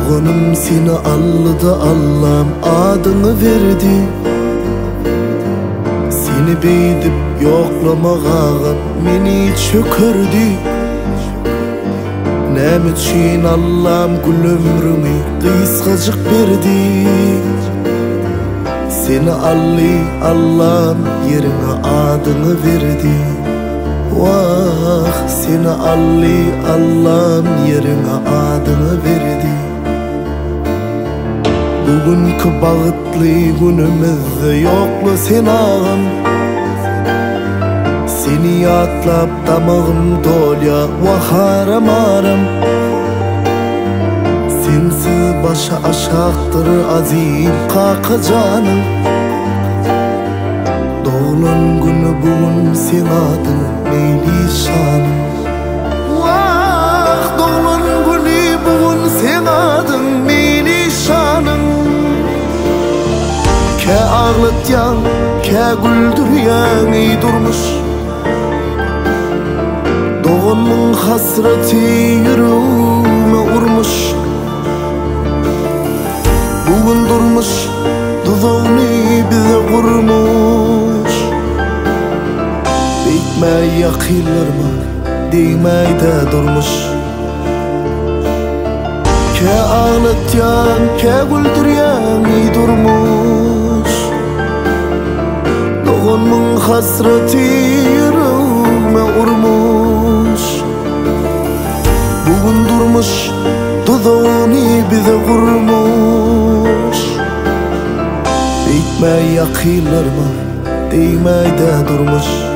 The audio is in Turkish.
Doğanım seni aldı Allah'ım adını verdi. Seni beydip yoklamağa meni çökürdü. Näme için Allah'ım gül ömrümü kıskacık verdi. Seni Allah'ım yerine adını verdi. Vah seni Allah'ım yerine adını verdi. Bugünkü bağıtlı günümüzde yoklu sen ağam. Seni yatlap damağım dolya vaharam aram. Sensiz başa aşaktır azim kaka canım. Doğulan günü bugün sen adın meyli şanım. Vah doğulan günü bugün sen adın meyli şanım. Ke ağlatyan, ke güldüryan iyi durmuş. Doğanın hasreti yüreğime urmuş. Bugün durmuş, dudağını bize kurmuş. Bitmey yakillerime, değmey de durmuş. Ke ağlatyan, ke güldüryan iyi durmuş. Doğanın hasreti yüreğime urmuş. Bugün durmuş, dudağını bize kurmuş. Bitmey yakillerime, değmey de durmuş.